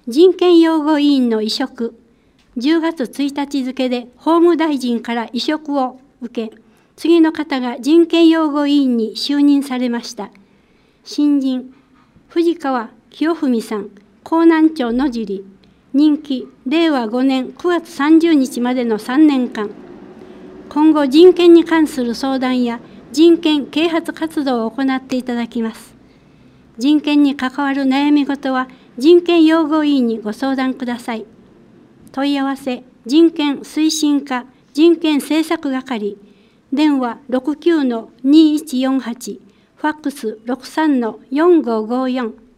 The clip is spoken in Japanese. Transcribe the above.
人権擁護委員の委嘱、10月1日付で法務大臣から委嘱を受け、次の方が人権擁護委員に就任されました。新人、藤川清文さん、江南町野尻、任期令和5年9月30日までの3年間、今後人権に関する相談や人権啓発活動を行っていただきます。人権に関わる悩み事は人権擁護委員にご相談ください。問い合わせ、人権推進課人権政策係、電話 69-2148、ファックス 63-4554